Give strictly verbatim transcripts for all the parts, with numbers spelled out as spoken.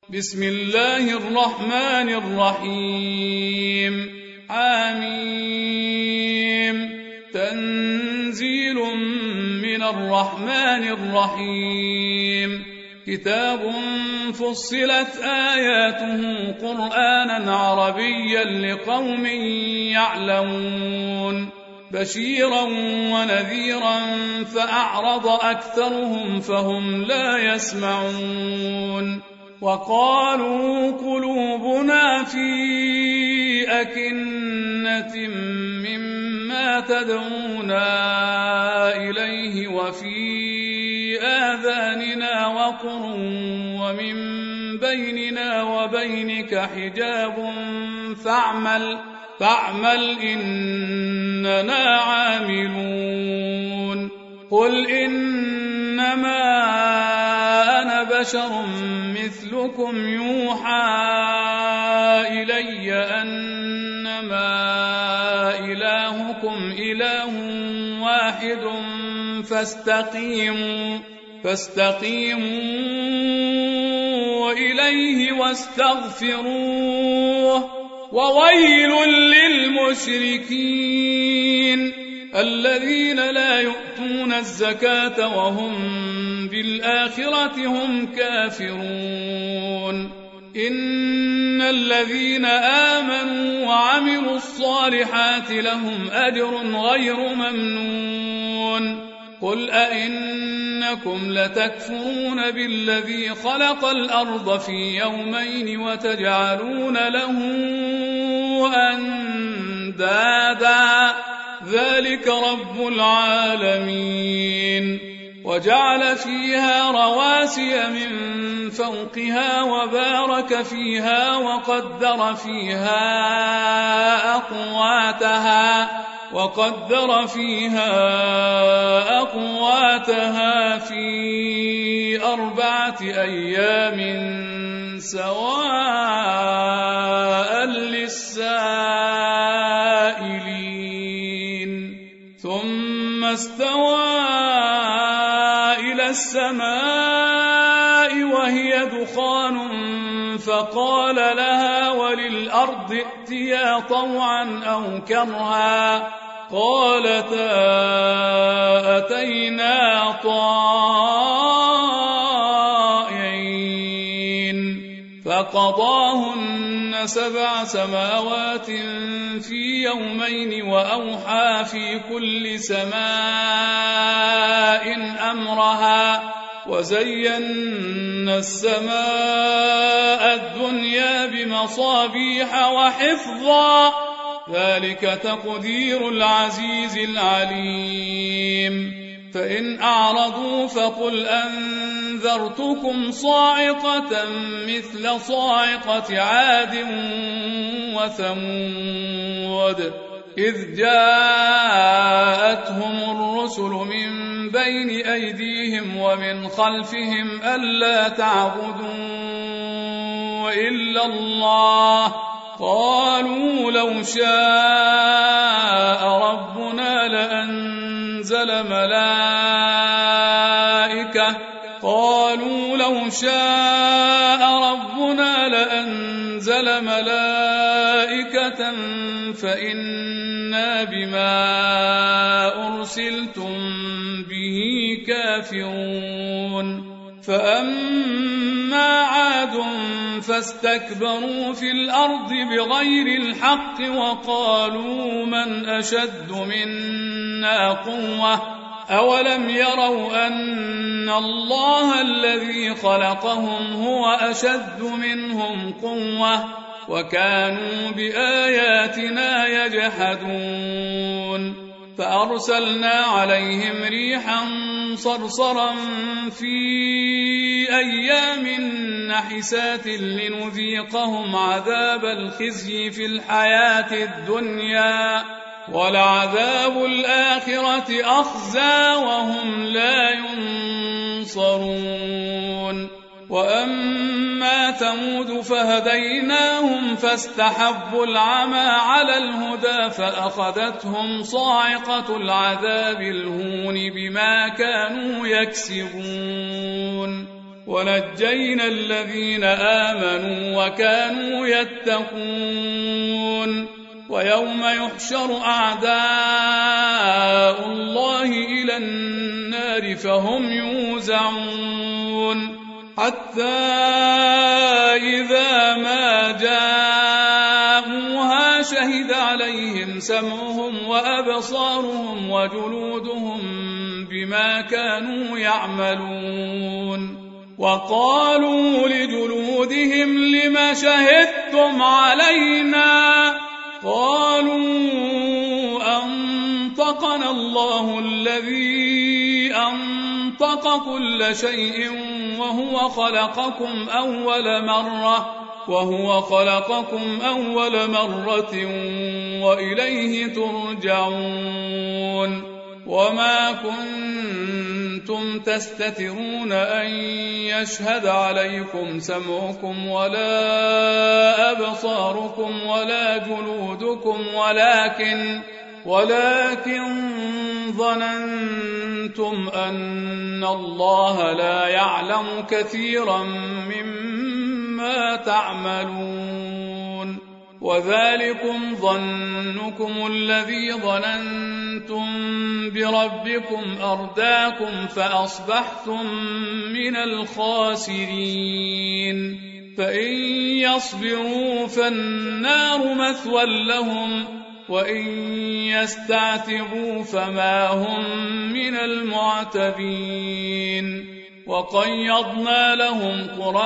بسم الله الرحمن الرحيم حميم تنزيل من الرحمن الرحيم كتاب فصلت آياته قرآنا عربيا لقوم يعلمون بشيرا ونذيرا فأعرض أكثرهم فهم لا يسمعون وقالوا قلوبنا في أكنة مما تدعونا إليه وفي آذاننا وقر ومن بيننا وبينك حجاب فاعمل فاعمل إننا عاملون قل إنما أنا بشر مثلكم يوحى إلي أنما إلهكم إله واحد فاستقيموا فاستقيموا إليه واستغفروه وويل للمشركين الذين لا يؤتون الزكاة وهم بالآخرة هم كافرون إن الذين آمنوا وعملوا الصالحات لهم أجر غير ممنون قل أئنكم لتكفرون بالذي خلق الأرض في يومين وتجعلون له أندادا ذلك رب العالمين وجعل فيها رواسي من فوقها وبارك فيها وقدر فيها أقواتها وقدر فيها أقواتها في أربعة أيام سواء للسائلين ثم استوى إلى السماء وهي دخان فقال لها وللأرض ائتيا طوعا أو كرها قالتا أتينا طائعين فقضاهن سبع سماوات في يومين وأوحى في كل سماء أمرها وزينا السماء الدنيا بمصابيح وحفظا ذلك تقدير العزيز العليم فإن أعرضوا فقل أنذرتكم صاعقة مثل صاعقة عاد وثمود إذ جاءتهم الرسل من بين أيديهم ومن خلفهم ألا تعبدوا إلا الله قالوا لو شاء ربنا لأنزل ملائكة قالوا لو شاء ربنا لأنزل ملائكة فإنا بما أرسلتم به كافرون فأما عاد فاستكبروا في الأرض بغير الحق وقالوا من أشد منا قوة أولم يروا أن الله الذي خلقهم هو أشد منهم قوة وكانوا بآياتنا يجحدون فأرسلنا عليهم ريحا صرصرا في أيام نحسات لنذيقهم عذاب الخزي في الحياة الدنيا ولعذاب الآخرة أخزى وهم لا ينصرون وأما ثمود فهديناهم فاستحبوا العمى على الهدى فأخذتهم صاعقة العذاب الهون بما كانوا يكسبون ونجينا الذين آمنوا وكانوا يتقون ويوم يحشر أعداء الله إلى النار فهم يوزعون حتى إذا ما جاءوها شهد عليهم سمعهم وأبصارهم وجلودهم بما كانوا يعملون وقالوا لجلودهم لم شهدتم علينا قالوا أنطقنا الله الذي أنطق كل شيء وهو خلقكم أول مرة وهو خلقكم أول مرة وإليه ترجعون وما كنتم تستترون أن يشهد عليكم سمعكم ولا أبصاركم ولا جلودكم ولكن ولكن ظننتم أن الله لا يعلم كثيرا مما تعملون وذلكم ظنكم الذي ظننتم بربكم أرداكم فأصبحتم من الخاسرين فإن يصبروا فالنار مثوى لهم وإن يستعتبوا فما هم من المعتبين وقيضنا لهم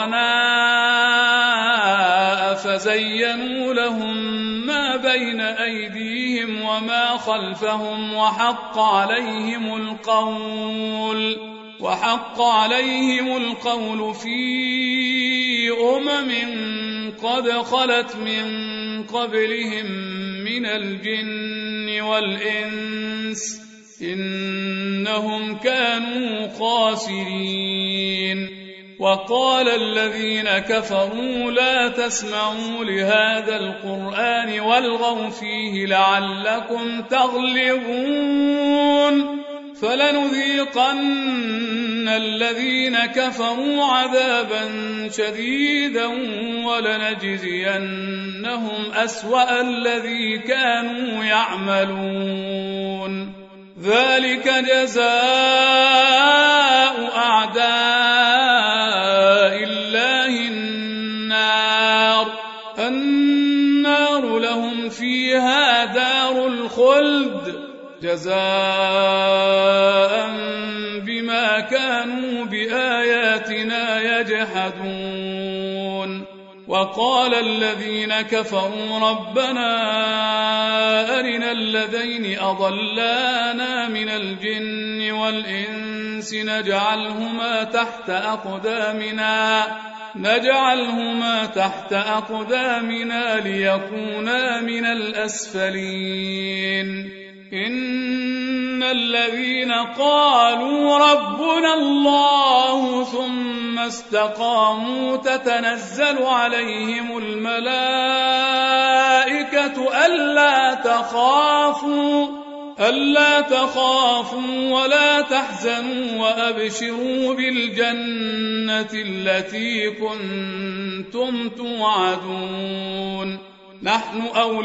قرناء فزينوا لهم ما بين أيديهم وما خلفهم وحق عليهم القول وحق عليهم القول في أمم قد خلت من قبلهم من الجن والإنس إنهم كانوا خاسرين وقال الذين كفروا لا تسمعوا لهذا القرآن والغوا فيه لعلكم تغلبون فلنذيقن الذين كفروا عذابا شديدا ولنجزينهم أسوأ الذي كانوا يعملون ذلك جزاء أعداء الله النار النار لهم فيها دار الخلد جزاء بما كانوا بآياتنا يجحدون وقال الذين كفروا ربنا أرنا الذين أضلانا من الجن والإنس نجعلهما تحت أقدامنا نجعلهما تحت أقدامنا ليكونا من الأسفلين إن الذين قالوا ربنا الله ثم استقاموا تتنزل عليهم الملائكة ألا تخافوا ألا تخافوا ولا تحزنوا وأبشروا بالجنة التي كنتم توعدون نحن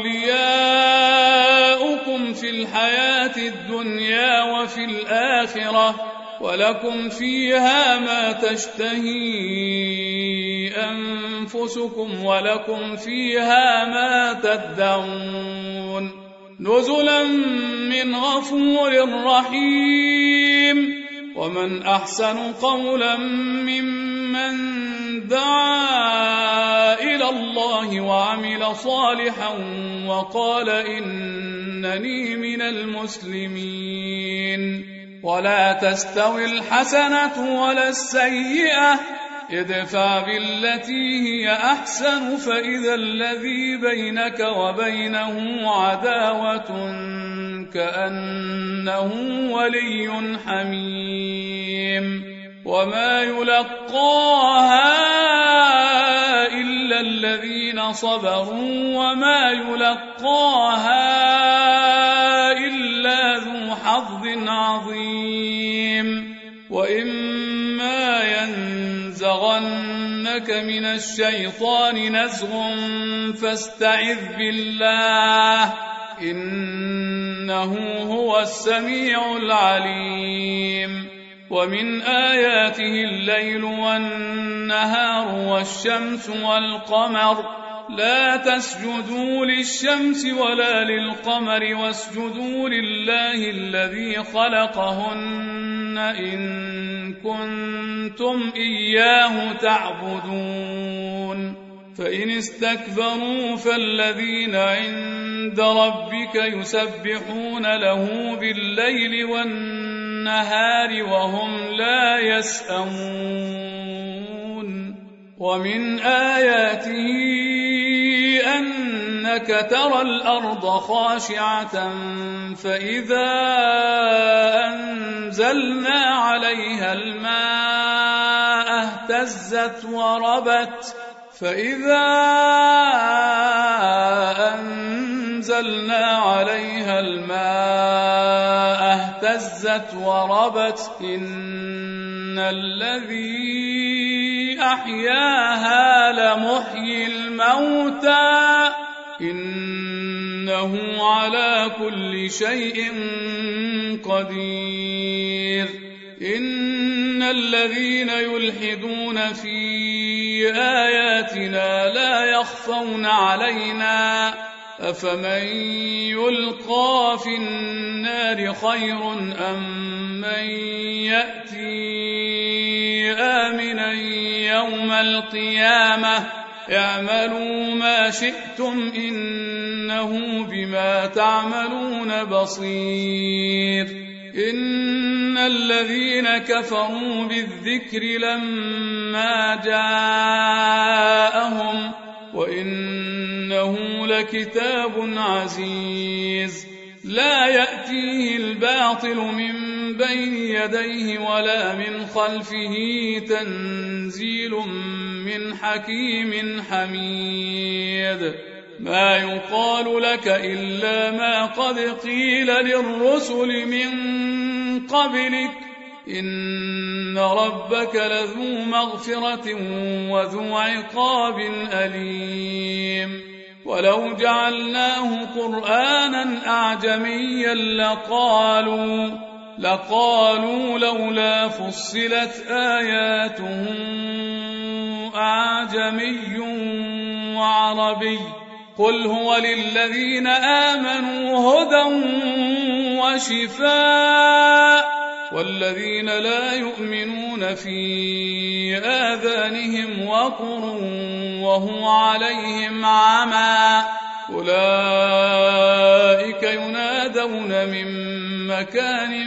أولياؤكم في الحياة الدنيا وفي الآخرة ولكم فيها ما تشتهي أنفسكم ولكم فيها ما تدعون نزلا من غفور رحيم ومن أحسن قولا ممن دعا إلى الله وعمل صالحا وقال إنني من المسلمين ولا تستوي الحسنة ولا السيئة ادفع بالتي هي أحسن فإذا الذي بينك وبينه عداوة كأنه ولي حميم وما يلقاها إلا الذين صبروا وما يلقاها إلا ذو حظ عظيم وإما ينزغنك ينزغنك من الشيطان نزغ فاستعذ بالله إنه هو السميع العليم ومن آياته الليل والنهار والشمس والقمر لا تسجدوا للشمس ولا للقمر واسجدوا لله الذي خلقهن إن كنتم إياه تعبدون فإن استكبروا فالذين عند ربك يسبحون له بالليل والنهار وهم لا يسأمون ومن آياته أنك ترى الأرض خاشعة فإذا أنزلنا عليها الماء اهتزت وربت فإذا أنزلنا عليها الماء اهتزت وربت إن الذي أحياها لمحيي الموتى إنه على كل شيء قدير إن الذين يلحدون في آياتنا لا يخفون علينا أفمن يلقى في النار خير أم من يأتي آمنا يوم القيامة اعملوا ما شئتم إنه بما تعملون بصير إن الذين كفروا بالذكر لما جاءهم وإنه لكتاب عزيز لا يأتيه الباطل من بين يديه ولا من خلفه تنزيل من حكيم حميد ما يقال لك إلا ما قد قيل للرسل من قبلك إن ربك لذو مغفرة وذو عقاب أليم ولو جعلناه قرآنا أعجميا لقالوا لقالوا لولا فصلت آياته أعجمي وعربي قل هو للذين آمنوا هدى وشفاء والذين لا يؤمنون في آذانهم وقر وهو عليهم عمى أولئك ينادون من مكان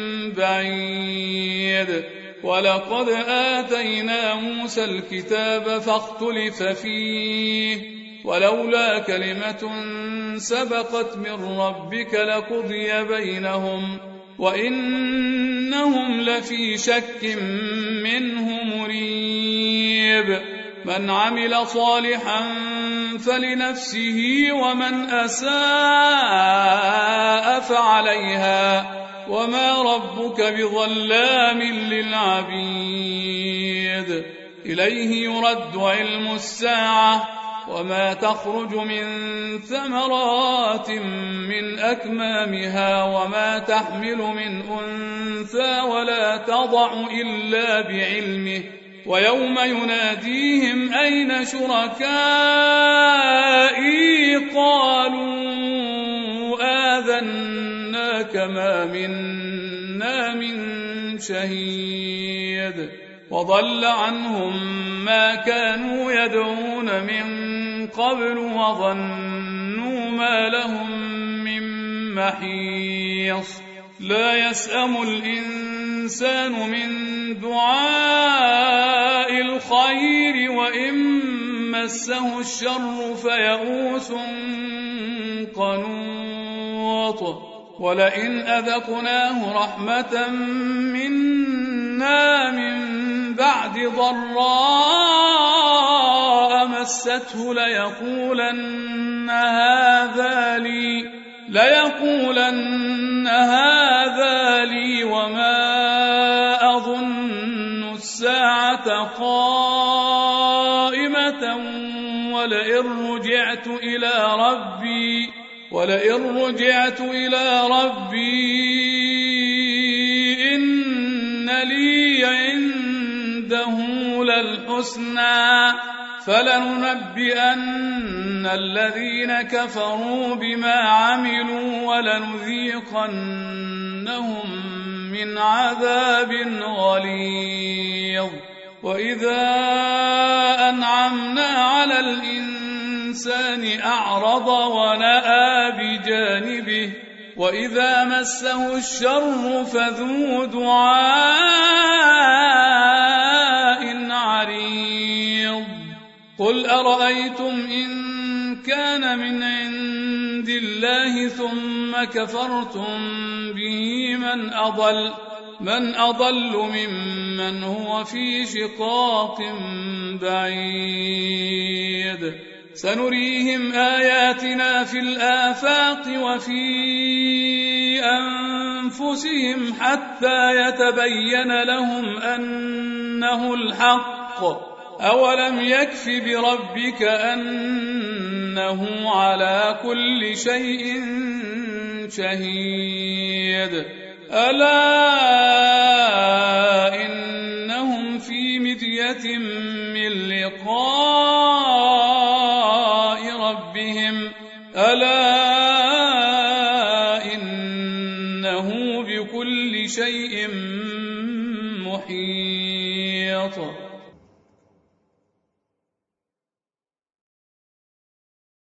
بعيد ولقد آتينا موسى الكتاب فاختلف فيه ولولا كلمة سبقت من ربك لقضي بينهم وإنهم لفي شك منه مريب من عمل صالحا فلنفسه ومن أساء فعليها وما ربك بظلام للعبيد إليه يرد علم الساعة وما تخرج من ثمرات من أكمامها وما تحمل من أنثى ولا تضع إلا بعلمه ويوم يناديهم أين شركائي قالوا آذناك ما منا من شهيد وضل عنهم ما كانوا يدعون من قبل وظنوا ما لهم من محيص لا يسأم الإنسان من دعاء الخير وإن مسه الشر فيئوس قنوط ولئن أذقناه رحمة منا من بعد ضراء مسته ليقولن هذا لي ليقولن هذا لي وما أظن الساعة قائمة ولئن رجعت إلى ربي ولئن رجعت إلى ربي إن لي عنده للحسنى فلننبئن الذين كفروا بما عملوا ولنذيقنهم من عذاب غليظ. وإذا أنعمنا على الإنسان أعرض ونأى بجانبه وإذا مسه الشر فذو دعاء عريض. قل أرأيتم إن كان من عند الله ثم كفرتم به من أضل من أضل ممن هو في شقاق بعيد. سنريهم آياتنا في الآفاق وفي أنفسهم حتى يتبين لهم أنه الحق. أولم يكف بربك أنه على كل شيء شهيد. ألا إنهم في مرية من لقاء ربهم ألا إنه بكل شيء محيط.